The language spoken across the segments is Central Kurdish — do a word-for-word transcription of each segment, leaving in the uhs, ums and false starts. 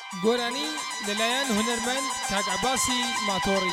گۆرانی لەلایەن هونەرمەند کاک عەباسی ماتۆڕی.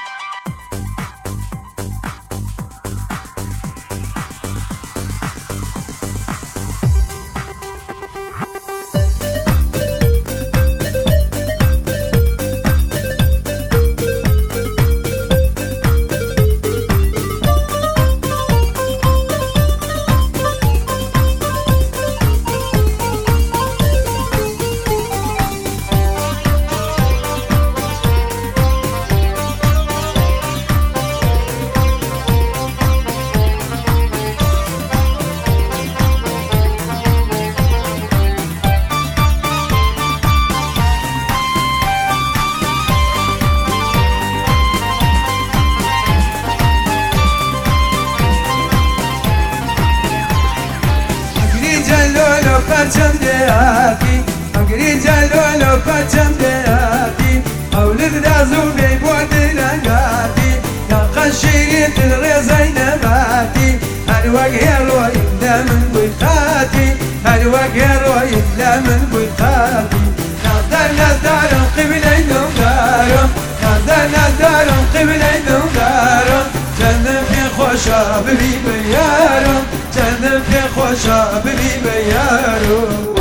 پرچم دیاتی انگری جلولو پرچم دیاتی مولد رازو بی بود لنگاتی یا قشیری دل رزای نباتی هر وقت روی من بخاتی هر وقت روی من بخاتی نظر نظرم قبلی دارم نظر نظرم قبلی دارم جنم پی خوشا ببی بیارم جنم پی خوشا ببی بیارم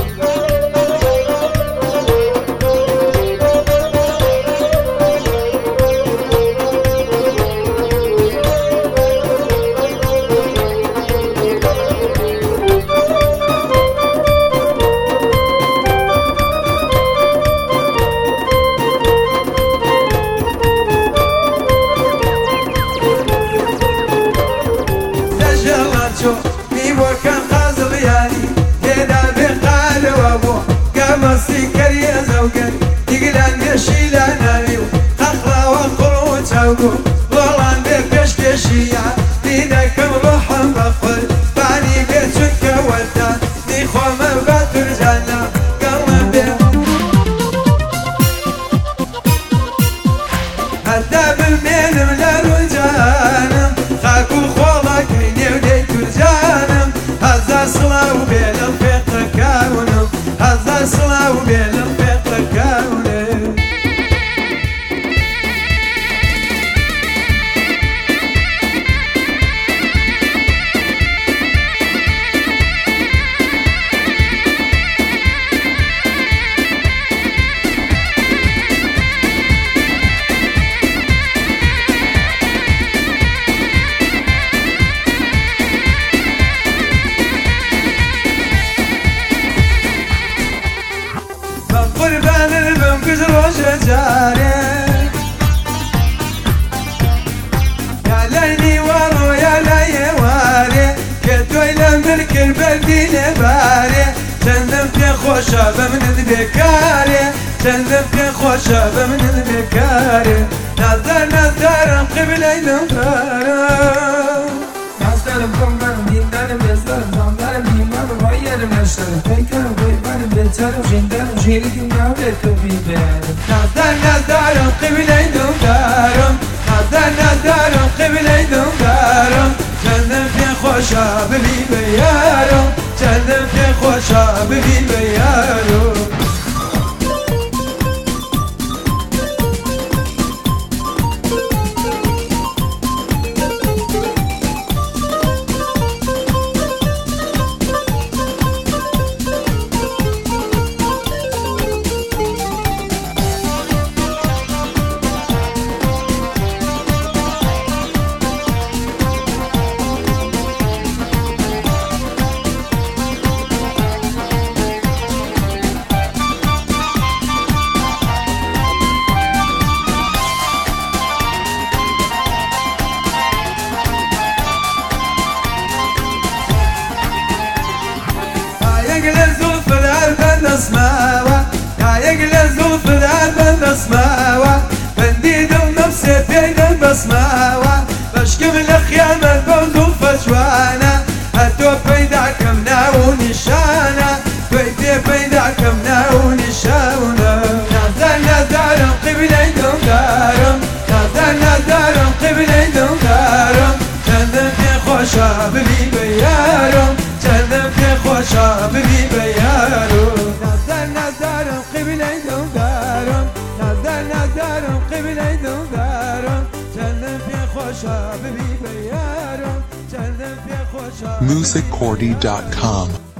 والله بكش كشيا دينك روحهم بخل بعني بيتك ودا دي خوم باتر جانا قلم بيه هدا بالمين ملا رجانم خاكو خولك هيني وديك رجانم هزا صلاو بين الفقر كاونم هزا صلاو بين الفقر كاونم قربان البنكز روش جاري يا ليلي وارو يا لي واري كدوي لملك البلدي لباري جنم في خوشة بمن بكاري جنم في خوشة بمن بكاري نظر نظر قبلي نظر Nazlarım komlarım dinlerim yazlarım zamlarım imanım hayyerim yaşlarım Peykarım kıymanım betarım jindarım jirikim yavret köbiberim Nazar nazarım kıbley döndürüm Nazar nazarım kıbley döndürüm Cennem fi خوشا ببی بیارم Cennem fi خوشا ببی بیارم اسماوة يا يقل زوف العالم اسماوة بنديد ونفسي بين البسماوة بشكم الخيام البوز وفجوانا هتو بيدعك مناوني شانا بيدي بيدعك مناوني شاونا نظر نظرم قبلي دارم نظر نظرم قبلي دارم جنم في خوشا ببي بيارم جنم في خوشا ببي بيارم نظر نظرم قبلي دارم دارم قبله دم دارم چندم پی خوشا ببی بیارم چندم پی خوشا music cordy dot com